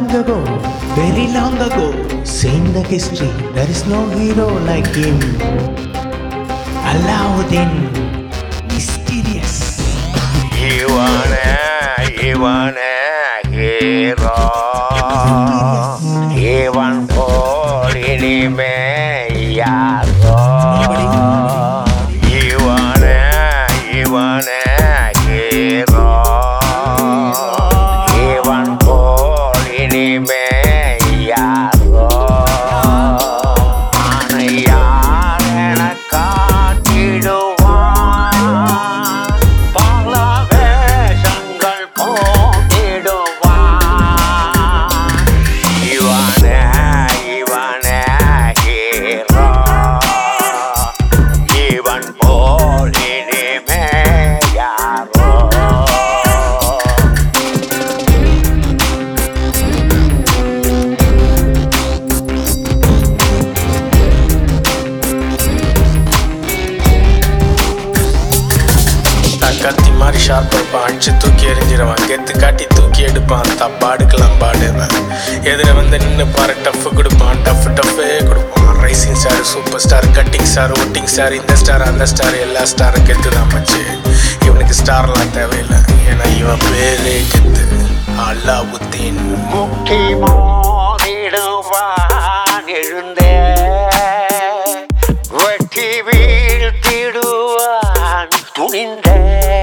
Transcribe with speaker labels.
Speaker 1: ago, very long ago, seen the history. There is no hero like him. Alauddin, mysterious.
Speaker 2: இவனே hero இவன் போல் இனிமே யாரோ இவனே ஹீரோ இவன் போல் இனிமே யாரோ யார் என காட்டிடுவான் பல வேஷங்கள் போட்டிடுவான் இவனே ஹீரோ இவன் போல் இனிமே யாரோ
Speaker 3: கத்தி மாதிரி ஷார்ப் இருப்பான், அடிச்சு தூக்கி எறிஞ்சிருவான், கெத்து காட்டி தூக்கி எடுப்பான், தப்பாடுக்கலாம் பாடுவேன். எதிர வந்து நின்று பாரு டஃப் கொடுப்பான், டஃப்பே கொடுப்பான். Rising star, super star, cutting star, voting star, இந்த ஸ்டார் அந்த ஸ்டார், எல்லா ஸ்டாரும் கெத்து தான் மச்சு. இவனுக்கு ஸ்டார்லாம் தேவையில்லை, ஏன்னா இவன் பேரே கெத்து. அலாவுத்தீன்
Speaker 2: முட்டி மோதிடுவான் எழுந்தே வெட்டி வீழ்த்திடுவான் துணிந்தே